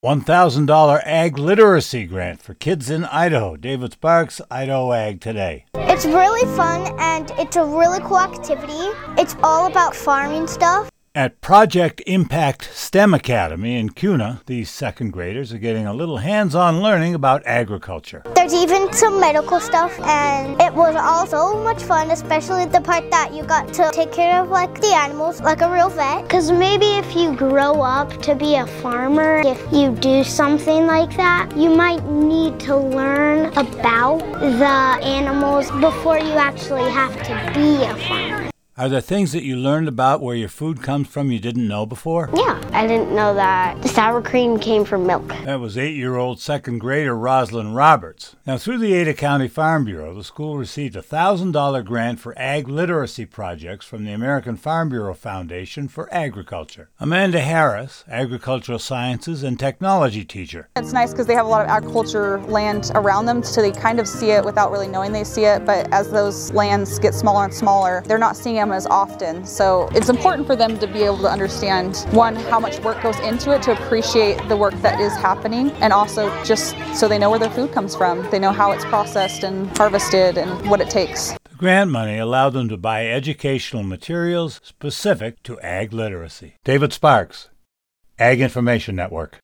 $1,000 Ag Literacy Grant for kids in Idaho. David Sparks, Idaho Ag Today. It's really fun and it's a really cool activity. It's all about farming stuff. At Project Impact STEM Academy in Kuna, these second graders are getting a little hands-on learning about agriculture. There's even some medical stuff, and it was all so much fun, especially the part that you got to take care of like the animals, like a real vet. Because maybe if you grow up to be a farmer, if you do something like that, you might need to learn about the animals before you actually have to be a farmer. Are there things that you learned about where your food comes from you didn't know before? Yeah, I didn't know that the sour cream came from milk. That was 8-year-old second grader Rosalind Roberts. Now, through the Ada County Farm Bureau, the school received a $1,000 grant for ag literacy projects from the American Farm Bureau Foundation for Agriculture. Amanda Harris, agricultural sciences and technology teacher. It's nice because they have a lot of agriculture land around them, so they kind of see it without really knowing they see it, but as those lands get smaller and smaller, they're not seeing them as often. So it's important for them to be able to understand, one, how much work goes into it to appreciate the work that is happening, and also just so they know where their food comes from. They know how it's processed and harvested and what it takes. The grant money allowed them to buy educational materials specific to ag literacy. David Sparks, Ag Information Network.